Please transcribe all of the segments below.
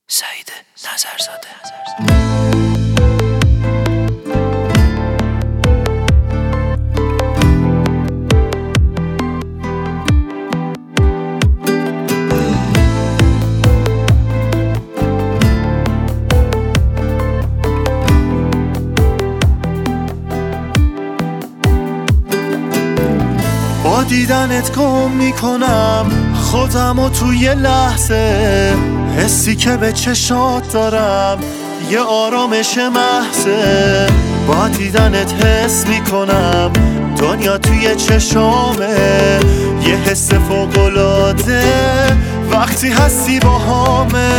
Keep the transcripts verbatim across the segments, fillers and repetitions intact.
سعید نظرزاده. با دیدنت گم میکنم خودمو توی یه لحظه، حسی که به چشات دارم یه آرامش محضه. با دیدنت حس میکنم دنیا توی چشامه، یه حس فوق‌العاده وقتی هستی با همه.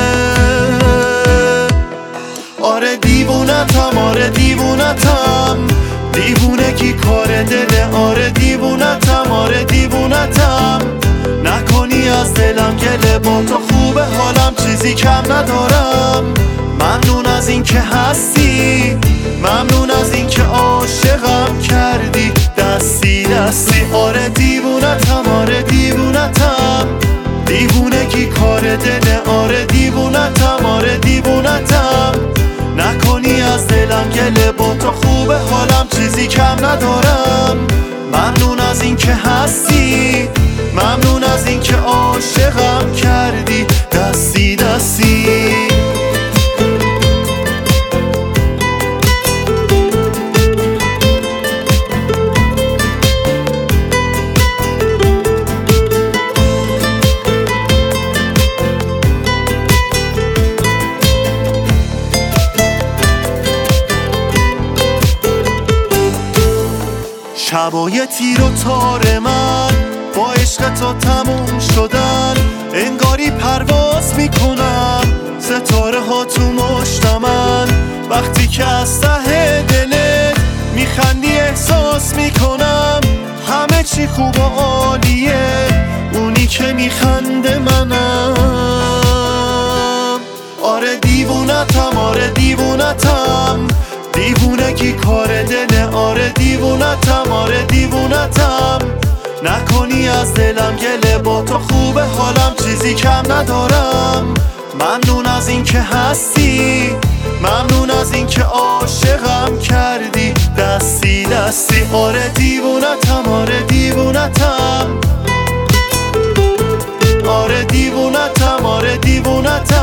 آره دیوونتم، آره دیوونتم، دیوونگی کار دله. آره دیوونتم، آره دیوونتم، نکنی از دلم گله. با تو خوبه حالم، چیزی کم ندارم. ممنون از این که هستی، ممنون از این که عاشقم کردی دستی دستی. آره دیوونتم، آره دیوونتم، دیوونگی کار دله. آره دیوونتم، آره دیوونتم، نکنی از دلم گله. با تو خوبه حالم، چیزی کم ندارم. ممنون از این که هستی، ممنون از این که عاشقم کردی دستی دستی. شبای تیر و تار من با عشق تو تموم شدن، انگاری پرواز میکنم ستاره ها تو مشت من. وقتی که از ته دلت میخندی احساس میکنم همه چی خوب و عالیه، اونی که میخنده منم. آره دیوونتم، آره دیوونتم، دیوونگی کار دله. آره دیوونتم، آره دیوونتم، نکنی از دلم گله. با تو خوبه حالم، چیزی کم ندارم. ممنون از این که هستی، ممنون از این که عاشقم کردی دستی دستی. آره دیوونتم، آره دیوونتم، آره دیوونتم، آره دیوونتم،